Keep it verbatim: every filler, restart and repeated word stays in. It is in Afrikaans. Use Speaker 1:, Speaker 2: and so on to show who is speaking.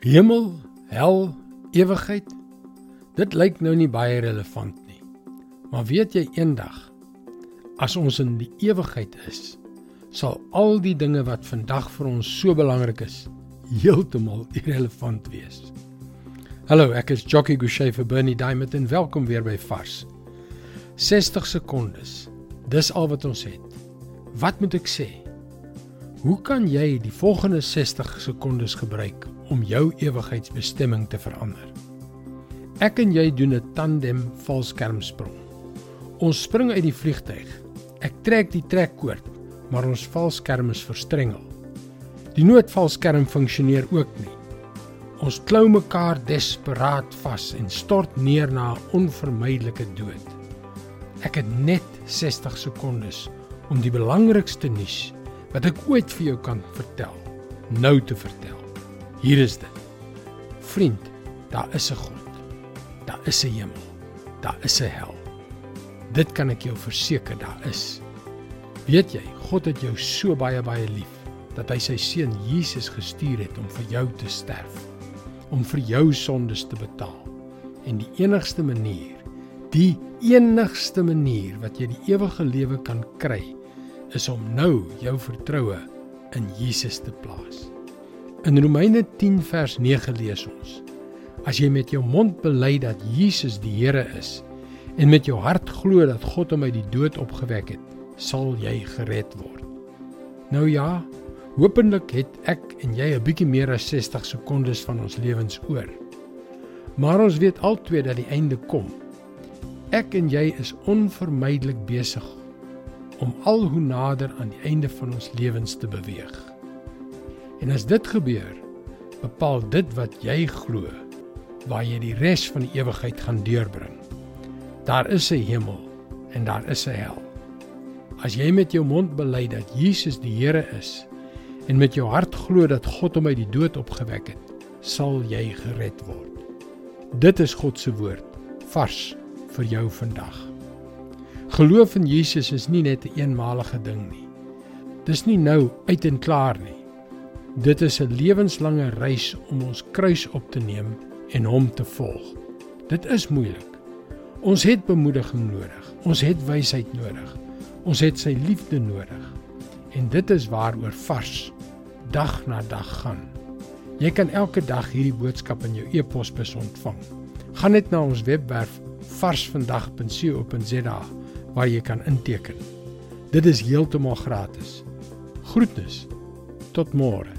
Speaker 1: Hemel, hel, ewigheid, dit lyk nou nie baie relevant nie. Maar weet jy eendag, as ons in die ewigheid is, sal al die dinge wat vandag vir ons so belangrik is, heeltemal irrelevant wees. Hallo, ek is Jockey Gouchee vir Bernie Diamond en welkom weer by Vars. sestig sekondes, dis al wat ons het. Wat moet ek sê? Hoe kan jy die volgende sestig sekondes gebruik om jou ewigheidsbestemming te verander? Ek en jy doen 'n tandem valskermsprong. Ons spring uit die vliegtuig. Ek trek die trekkoord, maar ons valskerm is verstrengel. Die noodvalskerm funksioneer ook nie. Ons klou mekaar desperaat vas en stort neer na 'n onvermydelike dood. Ek het net sestig sekondes om die belangrikste nuus wat ek ooit vir jou kan vertel, nou te vertel. Hier is dit. Vriend, daar is 'n God. Daar is 'n hemel. Daar is 'n hel. Dit kan ek jou verseker, daar is. Weet jy, God het jou so baie baie lief, dat hy sy seun Jesus gestuur het om vir jou te sterf, om vir jou sondes te betaal. En die enigste manier, die enigste manier wat jy die ewige lewe kan kry, is om nou jou vertroue in Jesus te plaas. In Romeine tien vers nege lees ons: As jy met jou mond bely dat Jesus die Here is en met jou hart glo dat God hom uit die dood opgewek het, sal jy gered word. Nou ja, hopelik het ek en jy 'n bietjie meer as sestig sekondes van ons lewens oor. Maar ons weet altyd dat die einde kom. Ek en jy is onvermydelik besig om al hoe nader aan die einde van ons lewens te beweeg. En as dit gebeur, bepaal dit wat jy glo, waar jy die res van die ewigheid gaan deurbring. Daar is 'n hemel en daar is 'n hel. As jy met jou mond bely dat Jesus die Here is en met jou hart glo dat God hom uit die dood opgewek het, sal jy gered word. Dit is God se woord, vars vir jou vandag. Geloof in Jesus is nie net 'n eenmalige ding nie. Dis nie nou uit en klaar nie. Dit is 'n lewenslange reis om ons kruis op te neem en hom te volg. Dit is moeilik. Ons het bemoediging nodig. Ons het wysheid nodig. Ons het sy liefde nodig. En dit is waaroor Vars dag na dag gaan. Jy kan elke dag hierdie boodskap in jou e-posbus ontvang. Gaan net na ons webwerf vars vandag punt co punt za waar jy kan inteken. Dit is heeltemal gratis. Groetnis. Tot môre.